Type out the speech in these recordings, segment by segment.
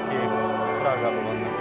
akik Prágában vannak.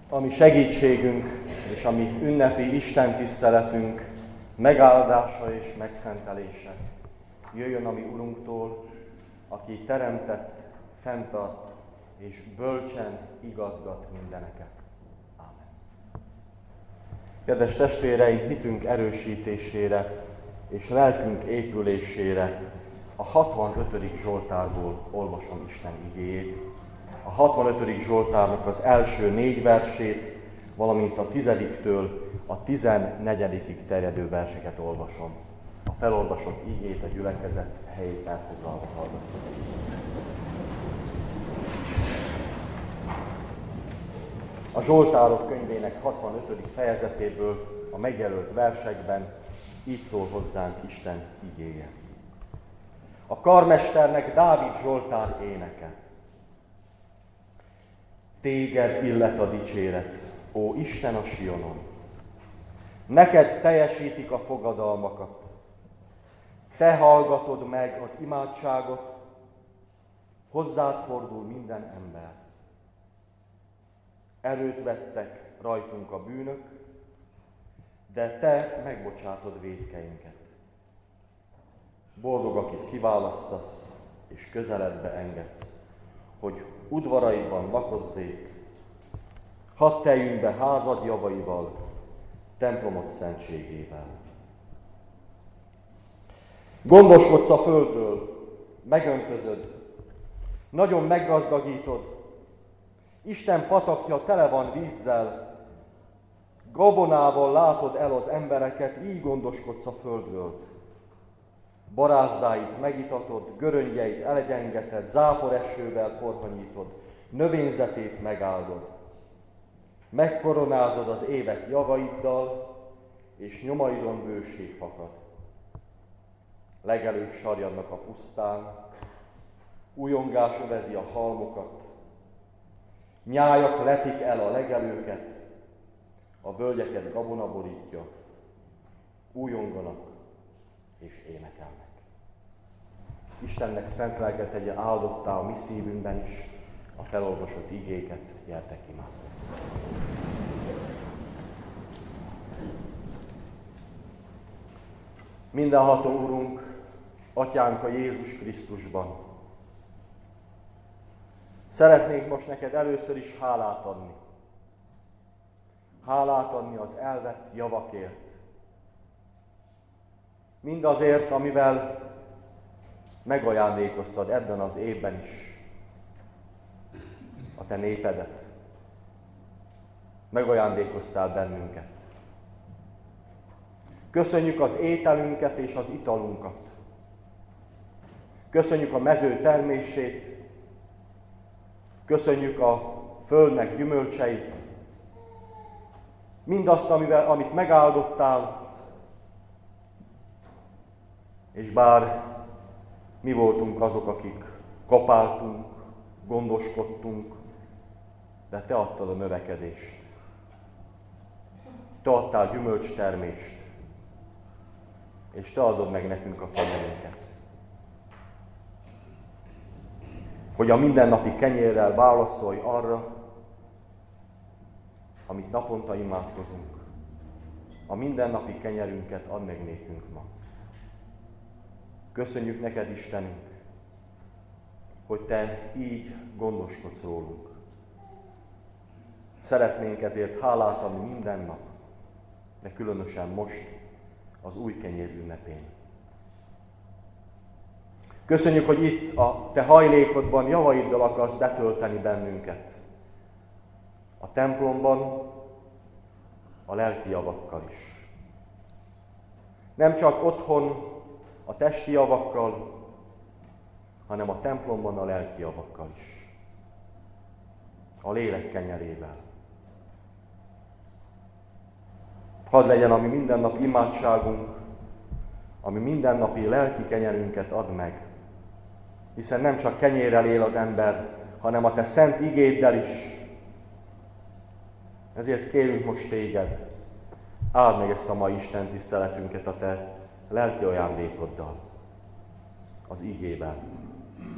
A mi segítségünk és a mi ünnepi istentiszteletünk megáldása és megszentelése jöjjön a mi Urunktól, aki teremtett, fenntart és bölcsen igazgat mindeneket. Ámen. Kedves testvéreim, hitünk erősítésére és lelkünk épülésére a 65. Zsoltárból olvasom Isten igéjét. A 65. Zsoltárnak az első 4 versét, valamint a 10-től a 14. terjedő verseket olvasom. A felolvasott igét a gyülekezet helyét elfoglalva hallgatom. A Zsoltárok könyvének 65. fejezetéből a megjelölt versekben így szól hozzánk Isten igéje. A karmesternek Dávid Zsoltár éneke. Téged illet a dicséret, ó Isten a Sionon. Neked teljesítik a fogadalmakat. Te hallgatod meg az imádságot, hozzád fordul minden ember. Erőt vettek rajtunk a bűnök, de te megbocsátod vétkeinket. Boldog, akit kiválasztasz és közeledbe engedsz, hogy udvaraidban lakozzék, hadd teljünk be házad javaival, templomod szentségével. Gondoskodsz a földről, megöntözöd, nagyon meggazdagítod, Isten patakja tele van vízzel, gabonával látod el az embereket, így gondoskodsz a földről. Barázdáit megitatod, göröngyeit elegyengeted, záporesővel porhanyítod, növényzetét megáldod. Megkoronázod az évet javaiddal, és nyomaidon bőség fakad. Legelők sarjadnak a pusztán, újongás övezi a halmokat, nyájak lepik el a legelőket, a völgyeket gabona borítja, újonganak és énekelnek. Istennek szent lelke tegye áldottá a mi szívünkben is a felolvasott igéket, gyertek imádkozzunk. Mindenható Urunk, Atyánk a Jézus Krisztusban, szeretnék most neked először is hálát adni. Hálát adni az elvett javakért. Mindazért, amivel megajándékoztad ebben az évben is a te népedet. Megajándékoztál bennünket. Köszönjük az ételünket és az italunkat. Köszönjük a mező termését. Köszönjük a földnek gyümölcseit. Mindazt, amit megáldottál, és bár mi voltunk azok, akik kapáltunk, gondoskodtunk, de te adtad a növekedést. Te adtál gyümölcstermést, és te adod meg nekünk a kenyerünket. Hogy a mindennapi kenyérrel válaszolj arra, amit naponta imádkozunk. A mindennapi kenyerünket add meg nékünk ma. Köszönjük neked, Istenünk, hogy te így gondoskodsz rólunk. Szeretnénk ezért hálát adni minden nap, de különösen most, az új kenyér ünnepén. Köszönjük, hogy itt a te hajlékodban javaiddal akarsz betölteni bennünket. A templomban, a lelki javakkal is. Nem csak otthon a testi javakkal, hanem a templomban a lelki javakkal is. A lélek kenyerével. Hadd legyen a mi mindennapi imádságunk, ami mindennapi lelki kenyerünket ad meg. Hiszen nem csak kenyérrel él az ember, hanem a te szent igéddel is. Ezért kérünk most téged, áld meg ezt a mai Isten tiszteletünket a te lelki ajándékoddal, az igében,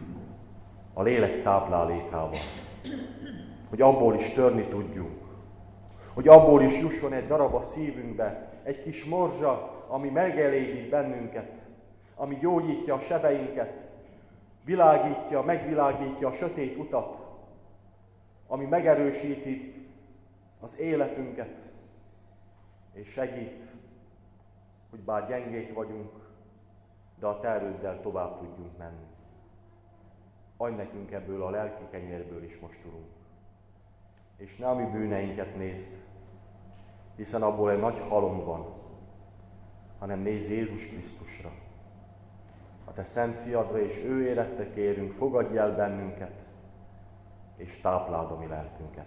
a lélek táplálékával, hogy abból is törni tudjunk, Hogy abból is jusson egy darab a szívünkbe, egy kis morzsa, ami megelégít bennünket, ami gyógyítja a sebeinket, megvilágítja a sötét utat, ami megerősíti az életünket, és segít, hogy bár gyengék vagyunk, de a te erőddel tovább tudjunk menni. Adj nekünk ebből a lelki kenyérből is most, Urunk. És ne a mi bűneinket nézd, hiszen abból egy nagy halom van, hanem nézz Jézus Krisztusra. A te szent fiadra és ő érette kérünk, fogadj el bennünket, és tápláld a mi lelkünket.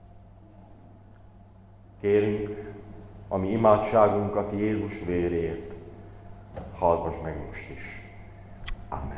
Kérünk, a mi imádságunkat Jézus véréért, hallgass meg most is. Ámen.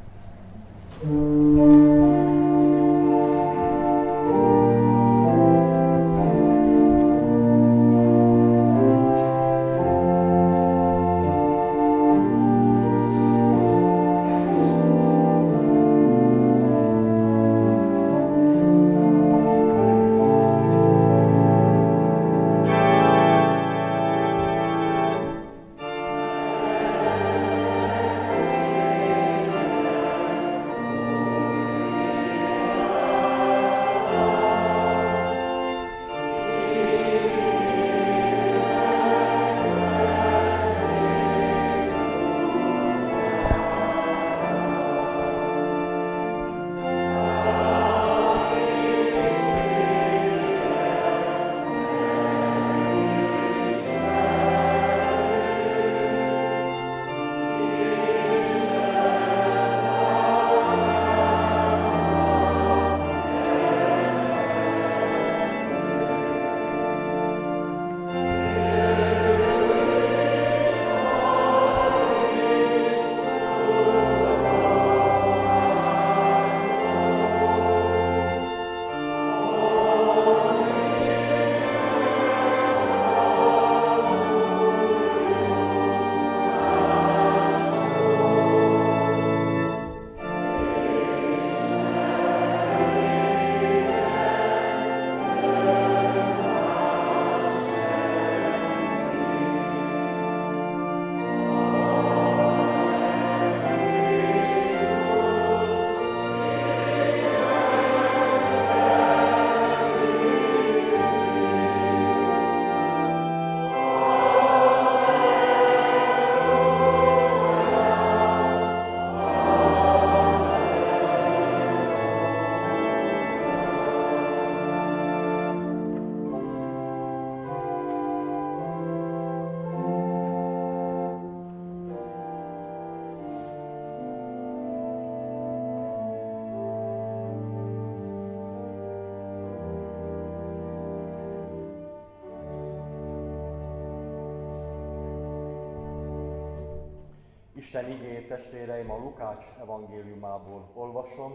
Isten igéjét, testvéreim, a Lukács evangéliumából olvasom,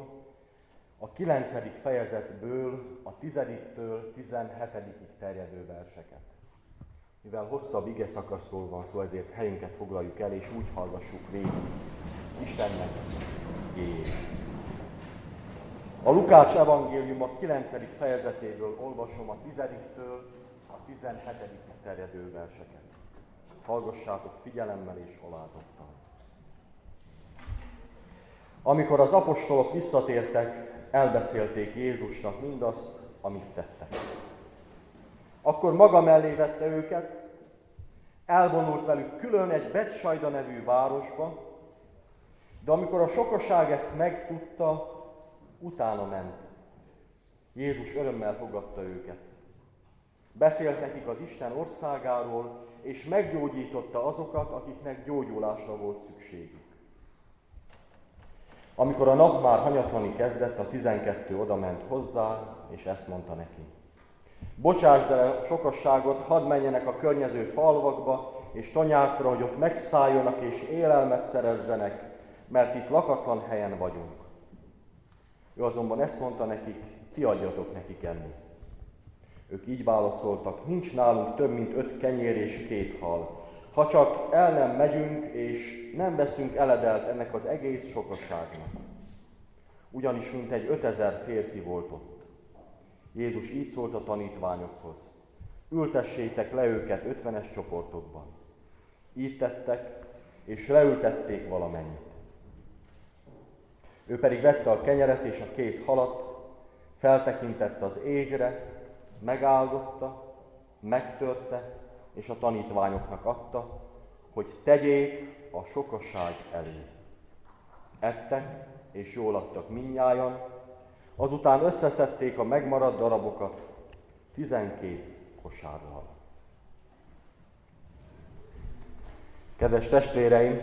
a 9. fejezetből a 10-től 17-ig terjedő verseket. Mivel hosszabb ige szakaszról van szó, ezért helyünket foglaljuk el, és úgy hallgassuk végig Istennek igéjét. A Lukács evangélium a 9. fejezetéből olvasom a 10-től a 17-ig terjedő verseket. Hallgassátok figyelemmel és alázattal. Amikor az apostolok visszatértek, elbeszélték Jézusnak mindazt, amit tettek. Akkor maga mellé vette őket, elvonult velük külön egy Betsajda nevű városba, de amikor a sokaság ezt megtudta, utána ment. Jézus örömmel fogadta őket. Beszélt nekik az Isten országáról, és meggyógyította azokat, akiknek gyógyulásra volt szükségük. Amikor a nap már hanyatlani kezdett, a 12 odament hozzá, és ezt mondta neki. Bocsásd el a sokasságot, hadd menjenek a környező falvakba és tanyákra, hogy ott megszálljonak és élelmet szerezzenek, mert itt lakatlan helyen vagyunk. Ő azonban ezt mondta nekik, ti adjatok nekik enni. Ők így válaszoltak, nincs nálunk több mint 5 kenyér és 2 hal. Ha csak el nem megyünk, és nem veszünk eledelt ennek az egész sokasságnak. Ugyanis mintegy 5000 férfi volt ott. Jézus így szólt a tanítványokhoz. ültessétek le őket 50-es csoportokban. Így tettek, és leültették valamennyit. Ő pedig vette a kenyeret és a 2 halat, feltekintette az égre, megáldotta, megtörte, és a tanítványoknak adta, hogy tegyék a sokasság elé. Ettek, és jól adtak mindnyájan, azután összeszedték a megmaradt darabokat 12 kosárral. Kedves testvéreim,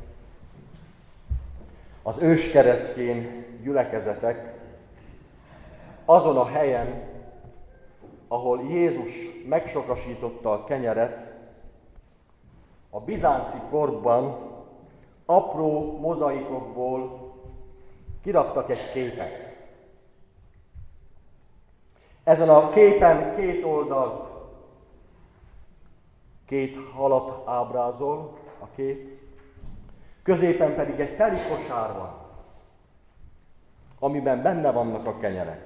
az őskeresztény gyülekezetek azon a helyen, ahol Jézus megsokasította a kenyeret, a bizánci korban apró mozaikokból kiraktak egy képet. Ezen a képen 2 oldalt 2 halat ábrázol a kép, középen pedig egy teli kosár van, amiben benne vannak a kenyerek.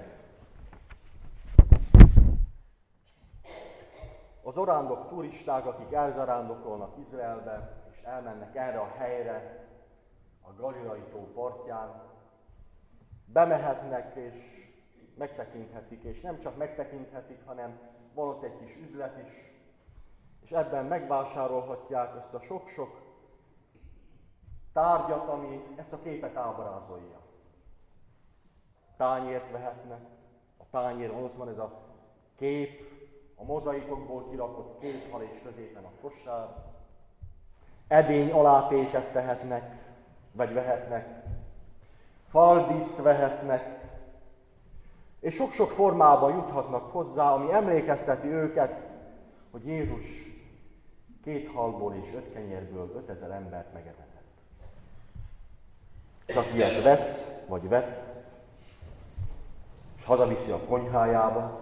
Az orándok turisták, akik elzarándokolnak Izraelbe, és elmennek erre a helyre, a Galileai tó partján, bemehetnek és megtekinthetik, és nem csak megtekinthetik, hanem van ott egy kis üzlet is, és ebben megvásárolhatják ezt a sok-sok tárgyat, ami ezt a képet ábrázolja. Tányért vehetnek, a tányéron ott van ez a kép, a mozaikokból kirakott 2 hal és középen a kosár. Edény alátétet tehetnek, vagy vehetnek, faldíszt vehetnek, és sok-sok formában juthatnak hozzá, ami emlékezteti őket, hogy Jézus 2 halból és 5 kenyérből 5000 embert megetetett. Csak ilyet vesz, vagy vett, és hazaviszi a konyhájába.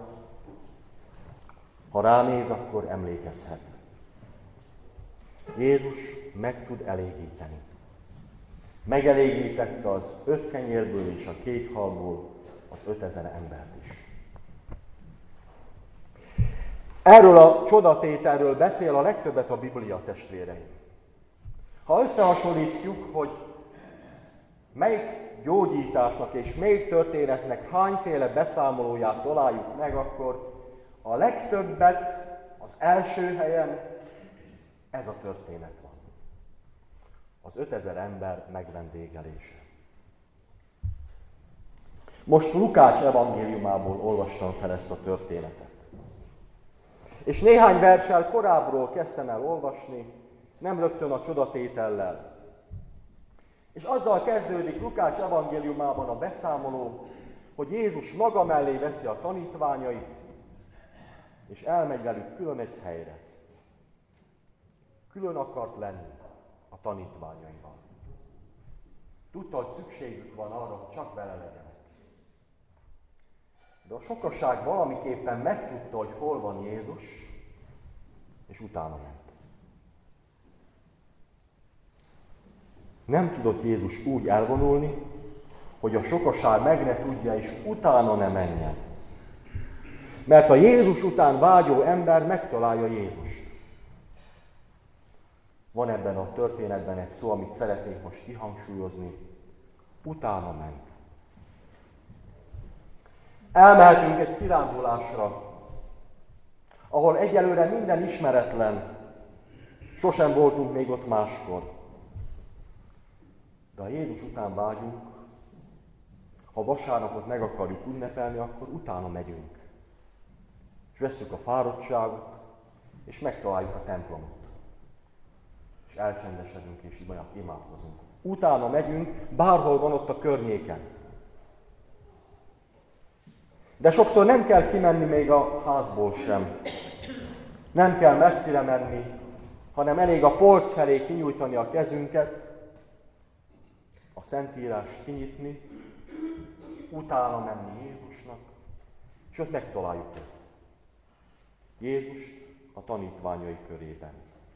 Ha ránéz, akkor emlékezhet. Jézus meg tud elégíteni. Megelégítette az 5 kenyérből és a 2 halból az 5000 embert is. Erről a csodatételről beszél a legtöbbet a Biblia, testvéreim. Ha összehasonlítjuk, hogy melyik gyógyításnak és melyik történetnek hányféle beszámolóját találjuk meg, akkor a legtöbbet az első helyen ez a történet van. Az 5000 ember megvendégelése. Most Lukács evangéliumából olvastam fel ezt a történetet. És néhány verssel korábbról kezdtem el olvasni, nem rögtön a csodatétellel. És azzal kezdődik Lukács evangéliumában a beszámoló, hogy Jézus maga mellé veszi a tanítványait, és elmegy velük külön egy helyre. Külön akart lenni a tanítványaival. Tudta, hogy szükségük van arra, hogy csak vele legyenek. De a sokaság valamiképpen megtudta, hogy hol van Jézus, és utána ment. Nem tudott Jézus úgy elvonulni, hogy a sokaság meg ne tudja, és utána ne menjen. Mert a Jézus után vágyó ember megtalálja Jézust. Van ebben a történetben egy szó, amit szeretnék most kihangsúlyozni. Utána ment. Elmehetünk egy kirándulásra, ahol egyelőre minden ismeretlen, sosem voltunk még ott máskor. De ha Jézus után vágyunk, ha vasárnapot meg akarjuk ünnepelni, akkor utána megyünk. És vesszük a fáradtságot, és megtaláljuk a templomot. És elcsendesedünk, és imádkozunk. Utána megyünk, bárhol van ott a környéken. De sokszor nem kell kimenni még a házból sem. Nem kell messzire menni, hanem elég a polc felé kinyújtani a kezünket, a Szentírást kinyitni, utána menni Jézusnak, és ott megtaláljuk őt. Jézust a tanítványai körében.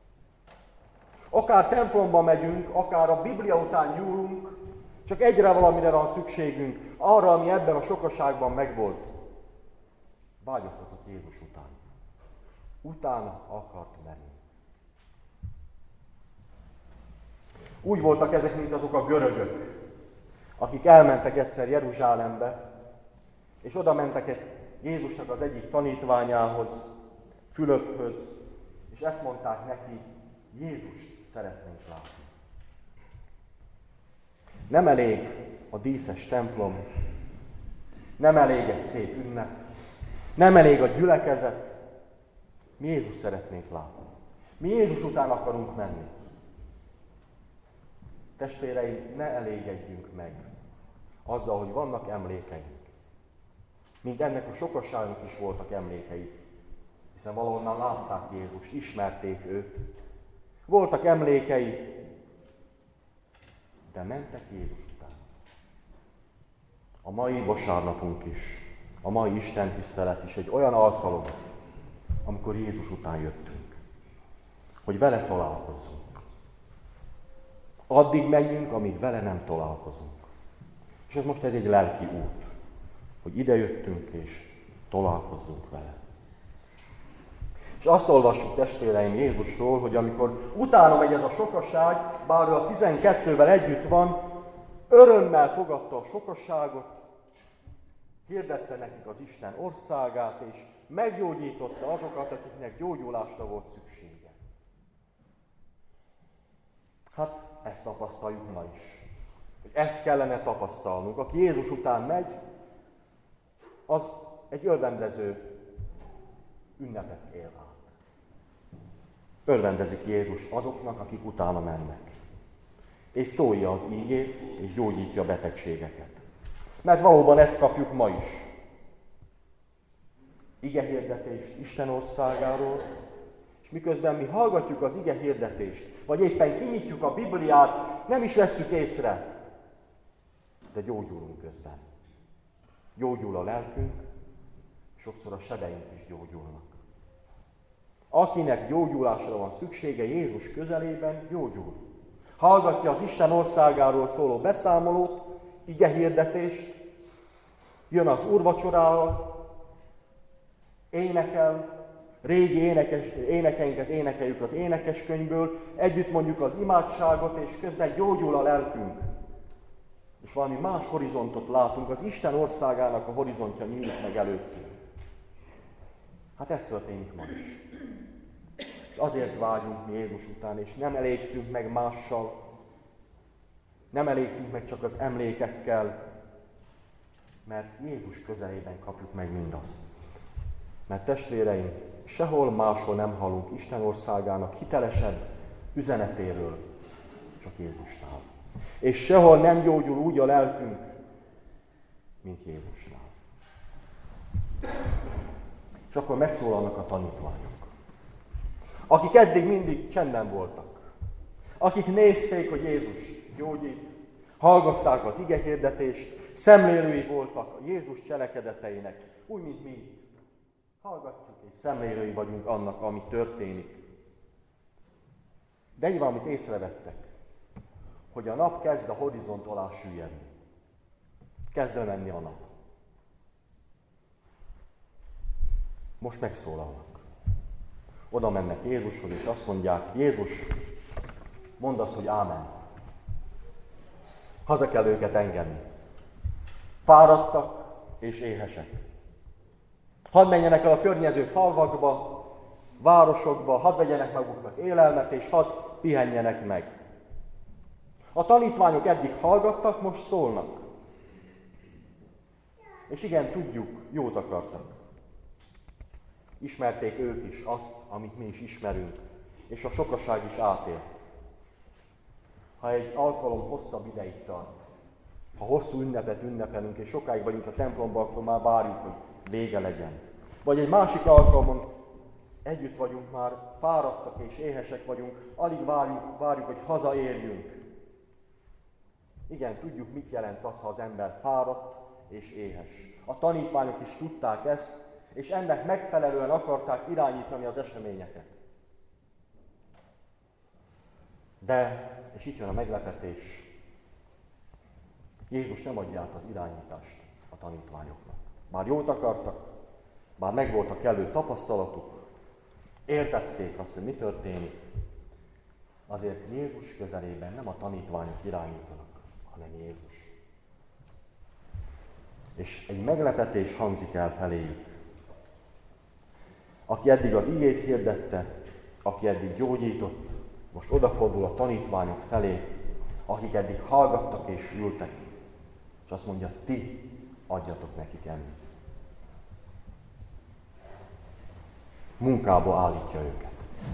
Akár templomba megyünk, akár a Biblia után nyúlunk, csak egyre valamire van szükségünk, arra, ami ebben a sokaságban megvolt. Vágyakozott Jézus után. Utána akart menni. Úgy voltak ezek, mint azok a görögök, akik elmentek egyszer Jeruzsálembe, és oda mentek Jézusnak az egyik tanítványához, Fülöphöz, és ezt mondták neki, Jézust szeretnénk látni. Nem elég a díszes templom, nem elég egy szép ünnep, nem elég a gyülekezet, mi Jézus szeretnénk látni. Mi Jézus után akarunk menni. Testvéreim, ne elégedjünk meg azzal, hogy vannak emlékeink. Mint ennek a sokasságnak is voltak emlékei, hiszen valahonnan látták Jézust, ismerték őt. Voltak emlékei, de mentek Jézus után. A mai vasárnapunk is, a mai istentisztelet is egy olyan alkalom, amikor Jézus után jöttünk, hogy vele találkozzunk. Addig menjünk, amíg vele nem találkozunk. És ez most egy lelki út, hogy ide jöttünk és találkozzunk vele. És azt olvassuk, testvéreim, Jézusról, hogy amikor utána megy ez a sokaság, bár ő a 12-vel együtt van, örömmel fogadta a sokasságot, hirdette nekik az Isten országát, és meggyógyította azokat, akiknek gyógyulásra volt szüksége. Hát ezt tapasztaljuk ma is. Ezt kellene tapasztalnunk. Aki Jézus után megy, az egy örvendező ünnepet él át. Örvendezik Jézus azoknak, akik utána mennek. És szólja az ígét, és gyógyítja a betegségeket. Mert valóban ezt kapjuk ma is. Igehirdetést Isten országáról, és miközben mi hallgatjuk az igehirdetést, vagy éppen kinyitjuk a Bibliát, nem is vesszük észre, de gyógyulunk közben. Gyógyul a lelkünk, sokszor a sebeink is gyógyulnak. Akinek gyógyulásra van szüksége Jézus közelében, gyógyul. Hallgatja az Isten országáról szóló beszámolót, igehirdetést, jön az úrvacsorára, énekel, régi énekeinket énekeljük az énekeskönyvből, együtt mondjuk az imádságot, és közben gyógyul a lelkünk. És valami más horizontot látunk, az Isten országának a horizontja nyílik meg előttünk. Hát ez történik ma is. És azért vágyunk mi Jézus után, és nem elégszünk meg mással, nem elégszünk meg csak az emlékekkel, mert Jézus közelében kapjuk meg mindazt. Mert testvéreim, sehol máshol nem hallunk Isten országának hitelesebb üzenetéről, csak Jézusnál. És sehol nem gyógyul úgy a lelkünk, mint Jézusnál. És akkor megszólalnak a tanítványok, akik eddig mindig csendben voltak, akik nézték, hogy Jézus gyógyít, hallgatták az igehirdetést, szemlélői voltak a Jézus cselekedeteinek, úgy, mint mi. Hallgatjuk és szemlélői vagyunk annak, ami történik. De egy valamit észrevettek, hogy a nap kezd a horizont alá süllyedni. Kezd menni a nap. Most megszólalnak. Oda mennek Jézushoz, és azt mondják, Jézus, mondd azt, hogy ámen. Haza kell őket engedni. Fáradtak és éhesek. Hadd menjenek el a környező falvakba, városokba, hadd vegyenek maguknak élelmet, és hadd pihenjenek meg. A tanítványok eddig hallgattak, most szólnak. És igen, tudjuk, jót akartak. Ismerték ők is azt, amit mi is ismerünk, és a sokaság is átélt. Ha egy alkalom hosszabb ideig tart, ha hosszú ünnepet ünnepelünk, és sokáig vagyunk a templomban, akkor már várjuk, hogy vége legyen. Vagy egy másik alkalomon együtt vagyunk, már fáradtak és éhesek vagyunk, alig várjuk, hogy hazaérjünk. Igen, tudjuk, mit jelent az, ha az ember fáradt és éhes. A tanítványok is tudták ezt, és ennek megfelelően akarták irányítani az eseményeket. De, és itt jön a meglepetés, Jézus nem adja át az irányítást a tanítványoknak. Bár jót akartak, bár megvolt a kellő tapasztalatuk, Értették azt, hogy mi történik. Azért Jézus közelében nem a tanítványok irányítanak, hanem Jézus. És egy meglepetés hangzik el feléjük. Aki eddig az igét hirdette, aki eddig gyógyított, most odafordul a tanítványok felé, akik eddig hallgattak és ültek, és azt mondja, ti adjatok nekik enni. Munkába állítja őket.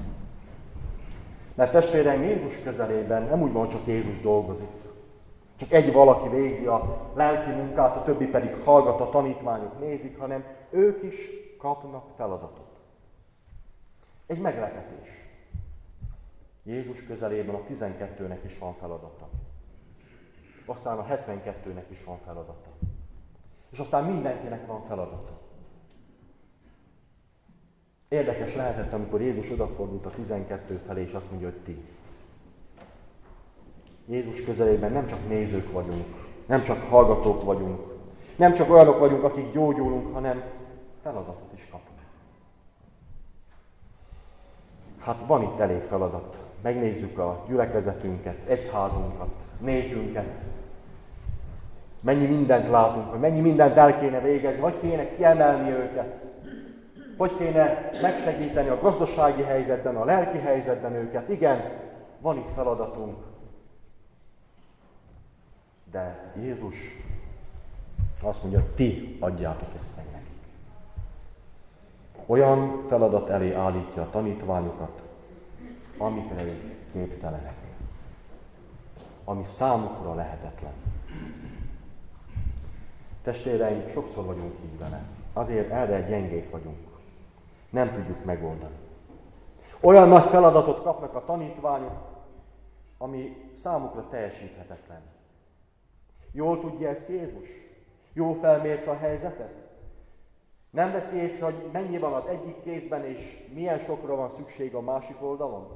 Mert testvéreim, Jézus közelében nem úgy van, csak Jézus dolgozik. Csak egy valaki végzi a lelki munkát, a többi pedig hallgat, a tanítványok nézik, hanem ők is kapnak feladatot. Egy meglepetés. Jézus közelében a 12-nek is van feladata. Aztán a 72-nek is van feladata. És aztán mindenkinek van feladata. Érdekes lehetett, amikor Jézus odafordult a 12 felé, és azt mondja, hogy ti. Jézus közelében nem csak nézők vagyunk, nem csak hallgatók vagyunk, nem csak olyanok vagyunk, akik gyógyulunk, hanem feladatot is kapunk. Hát van itt elég feladat. Megnézzük a gyülekezetünket, egyházunkat, népünket. Mennyi mindent látunk, hogy mennyi mindent el kéne végezni, hogy kéne kiemelni őket. Hogy kéne megsegíteni a gazdasági helyzetben, a lelki helyzetben őket. Igen, van itt feladatunk. De Jézus azt mondja, ti adjátok ezt meg nekik. Olyan feladat elé állítja a tanítványokat, amikre ők képtelenek. Ami számukra lehetetlen. Testvéreim, sokszor vagyunk így vele. Azért erre gyengék vagyunk. Nem tudjuk megoldani. Olyan nagy feladatot kapnak a tanítványok, ami számukra teljesíthetetlen. Jól tudja ezt Jézus? Jól felmérte a helyzetet? Nem veszi észre, hogy mennyi van az egyik kézben, és milyen sokra van szükség a másik oldalon?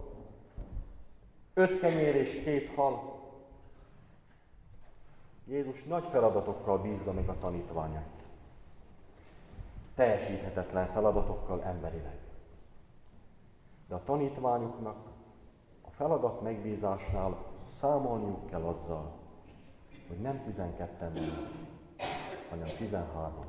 5 kenyér és 2 hal. Jézus nagy feladatokkal bízza meg a tanítványait. Teljesíthetetlen feladatokkal emberileg. De a tanítványoknak a feladat megbízásnál számolniuk kell azzal, hogy nem 12-en vannak, hanem 13-an.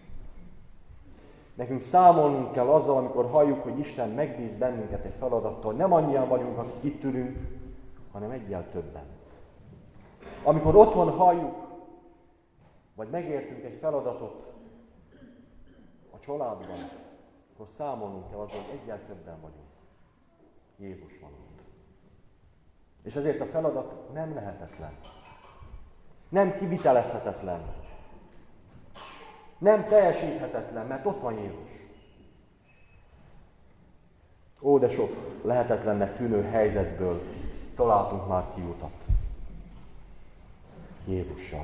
Nekünk számolnunk kell azzal, amikor halljuk, hogy Isten megbíz bennünket egy feladattal, nem annyian vagyunk, akik itt ülünk, hanem egyel többen. Amikor otthon halljuk, vagy megértünk egy feladatot a családban, akkor számolnunk kell azzal, hogy egyel többen vagyunk. Jézus van ott. És ezért a feladat nem lehetetlen. Nem kivitelezhetetlen. Nem teljesíthetetlen, mert ott van Jézus. Ó, de sok lehetetlennek tűnő helyzetből találtunk már kiutat. Jézussal.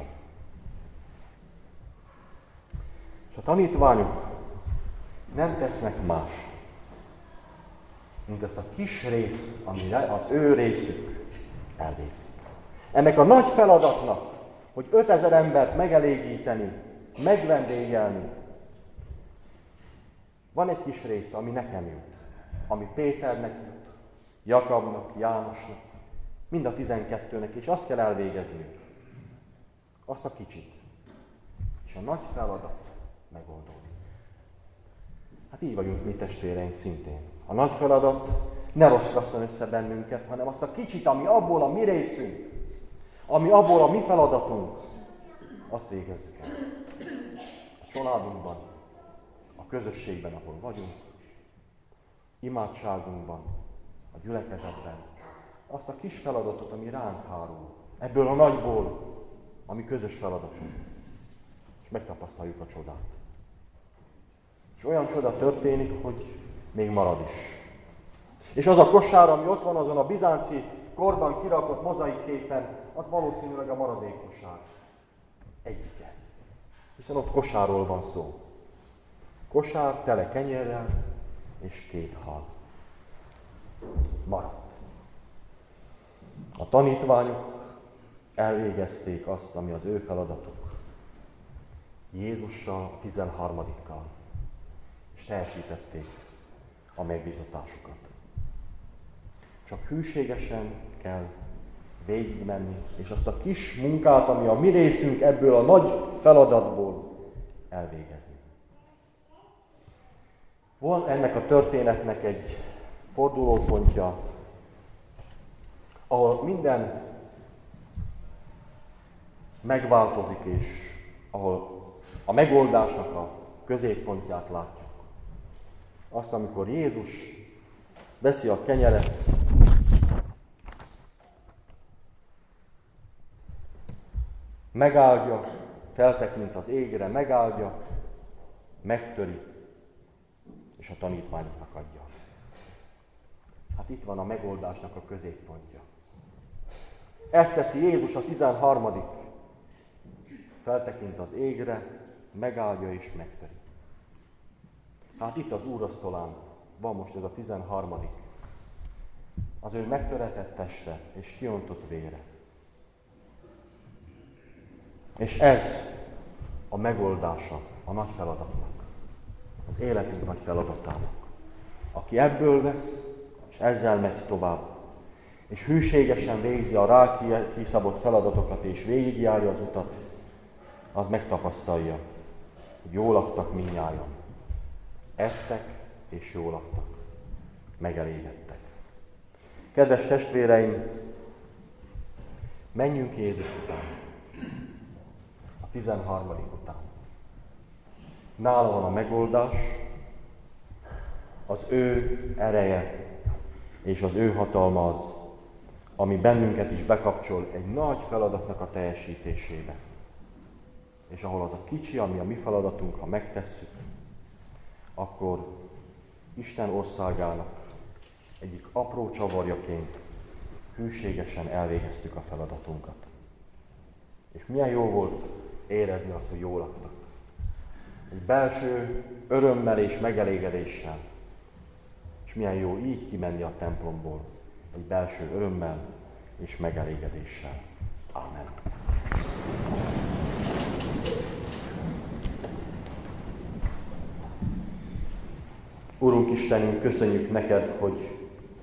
És a tanítványok nem tesznek más, mint ezt a kis részt, amire az ő részük elvégzik. Ennek a nagy feladatnak, hogy 5000 embert megelégíteni, megvendégelni, van egy kis része, ami nekem jut, ami Péternek jut, Jakabnak, Jánosnak, mind a 12-nek, és azt kell elvégezniük. Azt a kicsit. És a nagy feladat megoldódik. Hát így vagyunk mi testvéreink szintén. A nagy feladat ne rosszasszon össze bennünket, hanem azt a kicsit, ami abból a mi részünk, ami abból a mi feladatunk, azt végezzük el. A családunkban, a közösségben, ahol vagyunk, imádságunkban, a gyülekezetben, azt a kis feladatot, ami ránk hárul, ebből a nagyból, ami közös feladatunk, és megtapasztaljuk a csodát. És olyan csoda történik, hogy még marad is. És az a kosár, ami ott van azon a bizánci korban kirakott mozaikképen, az valószínűleg a maradékkosár. Egyike. Hiszen ott kosárról van szó. Kosár tele kenyérrel és 2 hal. Maradt. A tanítványok elvégezték azt, ami az ő feladatuk. Jézussal, a 13-kal. És teljesítették a megbizatásukat. Csak hűségesen kell végigmenni, és azt a kis munkát, ami a mi részünk ebből a nagy feladatból elvégezni. Van ennek a történetnek egy fordulópontja, ahol minden megváltozik, és ahol a megoldásnak a középpontját látjuk. Azt, amikor Jézus veszi a kenyeret, megáldja, feltekint az égre, megáldja, megtöri, és a tanítványoknak adja. Hát itt van a megoldásnak a középpontja. Ezt teszi Jézus a 13. Feltekint az égre, megáldja és megtöri. Hát itt az úrasztalán van most ez a 13. Az ő megtöretett teste és kiontott vére. És ez a megoldása a nagy feladatnak, az életünk nagy feladatának. Aki ebből vesz, és ezzel megy tovább, és hűségesen végzi a rá kiszabott feladatokat, és végigjárja az utat, az megtapasztalja, hogy jól laktak mindnyájan. Ettek, és jól laktak. Megelégedtek. Kedves testvéreim, menjünk Jézus után. A 13. után. Nála van a megoldás, az ő ereje és az ő hatalma az, ami bennünket is bekapcsol egy nagy feladatnak a teljesítésébe. És ahol az a kicsi, ami a mi feladatunk, ha megtesszük, akkor Isten országának egyik apró csavarjaként hűségesen elvégeztük a feladatunkat. És milyen jó volt érezni azt, hogy jól laktak. Egy belső örömmel és megelégedéssel. És milyen jó így kimenni a templomból. Egy belső örömmel és megelégedéssel. Amen. Urunk Istenünk, köszönjük neked, hogy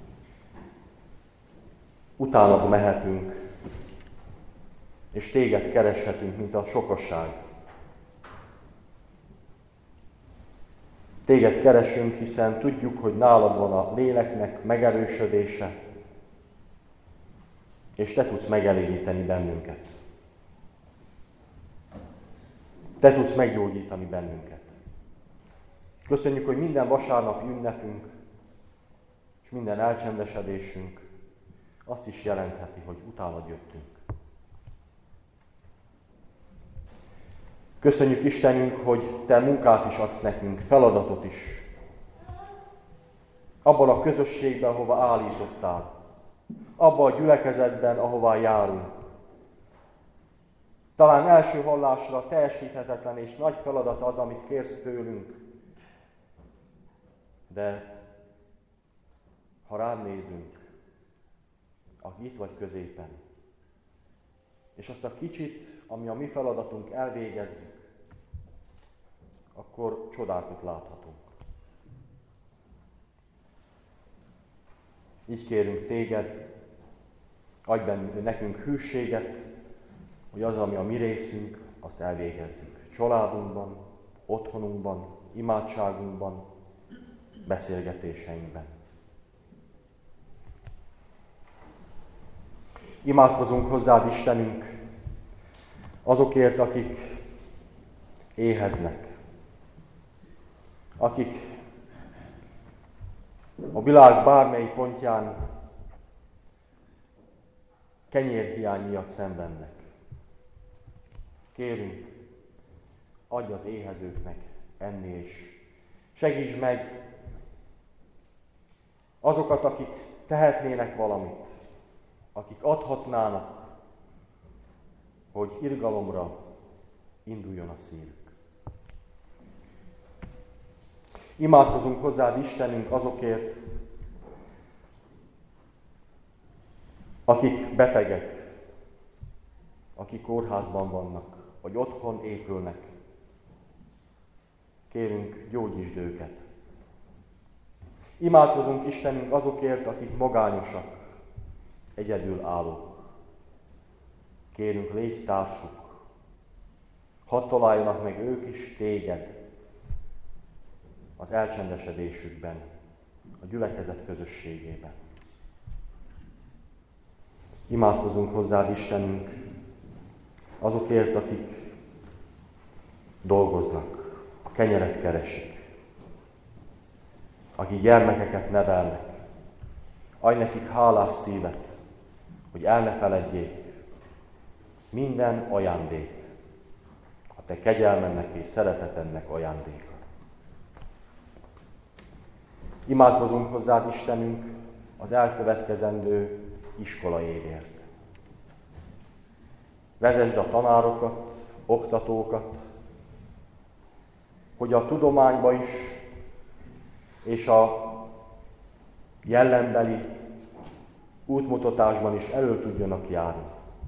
utánad mehetünk, és téged kereshetünk, mint a sokasság. Téged keresünk, hiszen tudjuk, hogy nálad van a léleknek megerősödése, és te tudsz megelégíteni bennünket. Te tudsz meggyógyítani bennünket. Köszönjük, hogy minden vasárnapi ünnepünk és minden elcsendesedésünk azt is jelentheti, hogy utánad jöttünk. Köszönjük Istenünk, hogy te munkát is adsz nekünk, feladatot is. Abban a közösségben, ahova állítottál. Abban a gyülekezetben, ahová járunk. Talán első hallásra teljesíthetetlen és nagy feladat az, amit kérsz tőlünk. De ha rád nézünk, aki itt vagy középen, és azt a kicsit, ami a mi feladatunk, elvégezzük, akkor csodákat láthatunk. Így kérünk téged, adj nekünk hűséget, hogy az, ami a mi részünk, azt elvégezzük. Családunkban, otthonunkban, imádságunkban, beszélgetéseinkben. Imádkozunk hozzád, Istenünk, azokért, akik éheznek, akik a világ bármely pontján kenyérhiány miatt szenvednek. Kérünk, adj az éhezőknek enni, és segítsd meg azokat, akik tehetnének valamit, akik adhatnának, hogy irgalomra induljon a szívük. Imádkozunk hozzád, Istenünk, azokért, akik betegek, akik kórházban vannak, vagy otthon épülnek. Kérünk, gyógyítsd őket. Imádkozunk Istenünk azokért, akik magányosak, egyedül állók. Kérünk, légy társuk, hadd találjanak meg ők is téged az elcsendesedésükben, a gyülekezet közösségében. Imádkozunk hozzád, Istenünk, azokért, akik dolgoznak, a kenyeret keresik, akik gyermekeket nevelnek. Adj nekik hálás szívet, hogy el ne feledjék, minden ajándék a te kegyelmennek és szeretetednek ajándéka. Imádkozunk hozzád, Istenünk, az elkövetkezendő iskola évért. Vezesd a tanárokat, oktatókat, hogy a tudományba is és a jellembeli útmutatásban is elő tudjanak járni.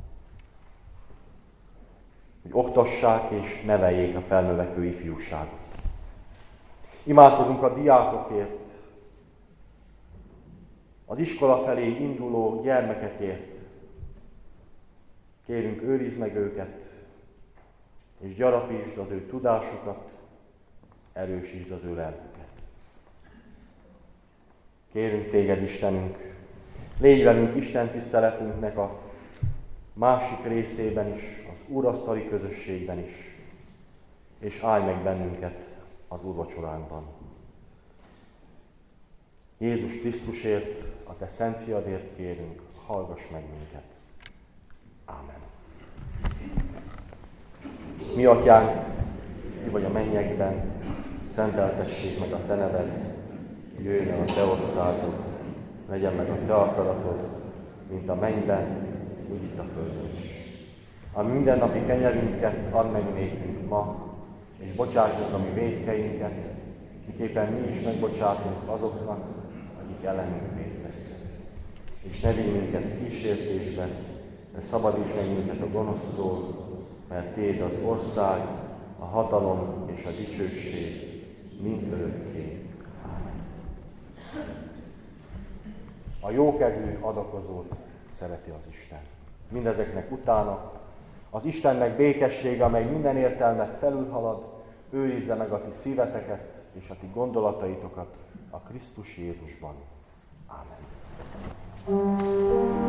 Hogy oktassák és neveljék a felnövekvő ifjúságot. Imádkozunk a diákokért, az iskola felé induló gyermekekért. Kérünk, őrizd meg őket, és gyarapítsd az ő tudásukat, erősítsd az ő lelküket. Kérünk téged, Istenünk, légy velünk Isten tiszteletünknek a másik részében is, az úrasztali közösségben is, és állj meg bennünket az úrvacsoránkban. Jézus Krisztusért, a te szent fiadért kérünk, hallgass meg minket. Ámen. Mi atyánk, ki vagy a mennyekben, szenteltessék meg a te neved, jöjjön el a te országod, legyen meg a te akaratod, mint a mennyben, úgy itt a földön is. A mindennapi kenyerünket add meg nékünk ma, és bocsáss meg a mi vétkeinket, miképpen mi is megbocsátunk azoknak, akik ellenünk vétkeztek. És ne vigy minket kísértésbe, de szabadíts meg minket a gonosztól, mert Téd az ország, a hatalom és a dicsőség mindörökké. Ámen. A jókedvű adakozót szereti az Isten. Mindezeknek utána az Istennek békessége, amely minden értelmet felülhalad, őrizze meg a ti szíveteket és a ti gondolataitokat a Krisztus Jézusban. Ámen.